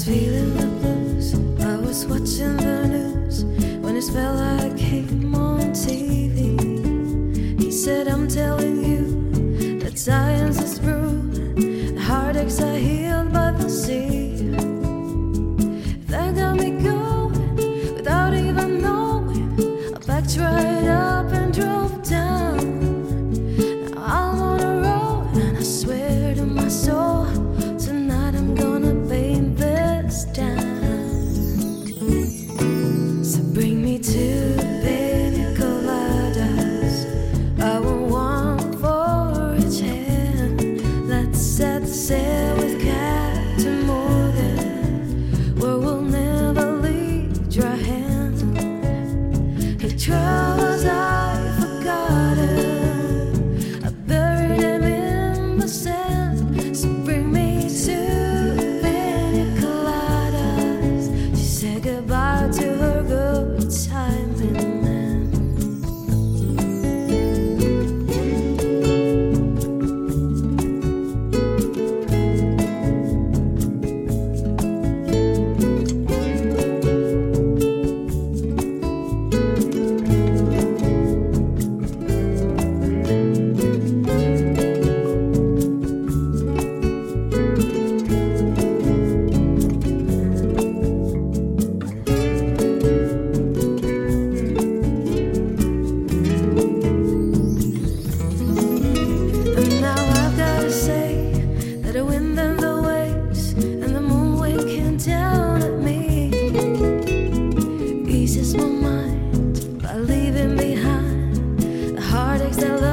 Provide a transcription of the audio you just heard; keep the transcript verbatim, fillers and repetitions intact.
feeling the blues. I was watching the news when it felt like came on T V. He said, I'm telling you that science is proven. The heartaches are healed by the sea. That got me going without even knowing. I backed right up and drove down. Now I'm on a road and I swear to my soul, tonight I'm gonna paint this down. So bring me to pina coladas. I want one for each hand. Let's set sail with Captain Morgan, where we'll never leave dry hand. He travels, I forgot it. I buried him in the sand. So bring me to pina coladas. She said goodbye to her good timing man. And now I've gotta say that the wind and the waves and the moon winking down at me eases my mind by leaving behind the heartaches that